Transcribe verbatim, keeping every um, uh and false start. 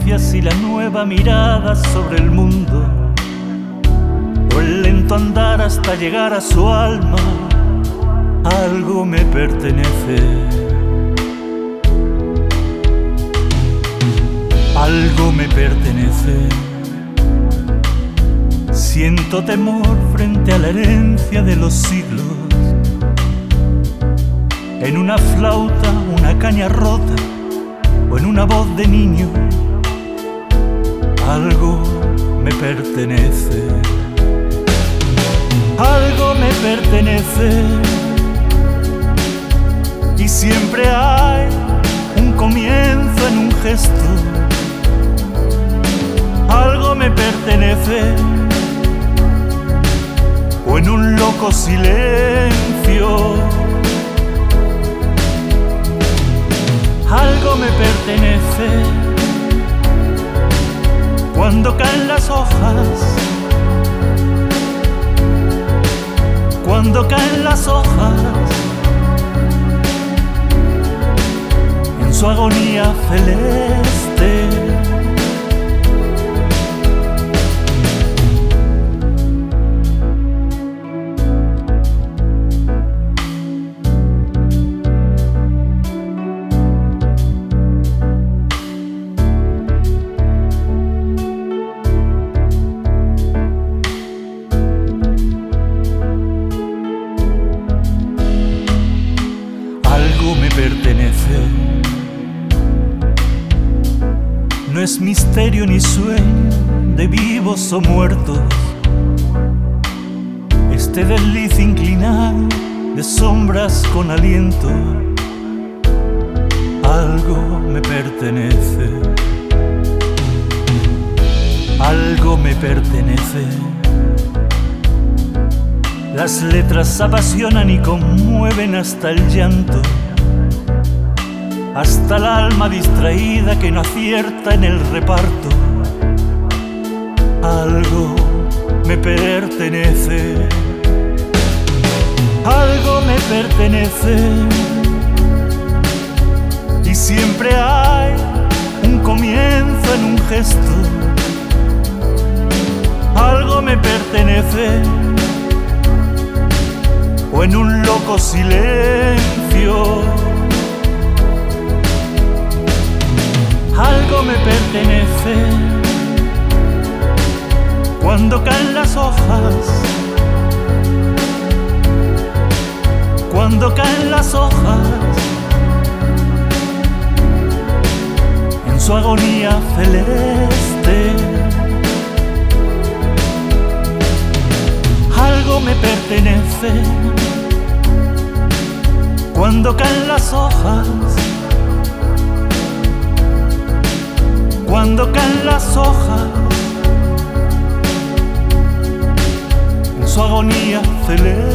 creencias y la nueva mirada sobre el mundo, o el lento andar hasta llegar a su alma. Algo me pertenece, algo me pertenece. Siento temor frente a la herencia de los siglos. En una flauta, una caña rota, o en una voz de niño, algo me pertenece. Algo me pertenece. Y siempre hay un comienzo en un gesto. Algo me pertenece. O en un loco silencio. Algo me pertenece. Cuando caen las hojas, cuando caen las hojas, en su agonía celeste. Algo me pertenece. No es misterio ni sueño de vivos o muertos. Este desliz inclinado de sombras con aliento. Algo me pertenece. Algo me pertenece. Las letras apasionan y conmueven hasta el llanto, hasta el alma distraída que no acierta en el reparto. Algo me pertenece. Algo me pertenece. Y siempre hay un comienzo en un gesto. Algo me pertenece. O en un loco silencio. Algo me pertenece. Cuando caen las hojas, cuando caen las hojas, en su agonía celeste. Algo me pertenece. Cuando caen las hojas, cuando caen las hojas, en su agonía celeste.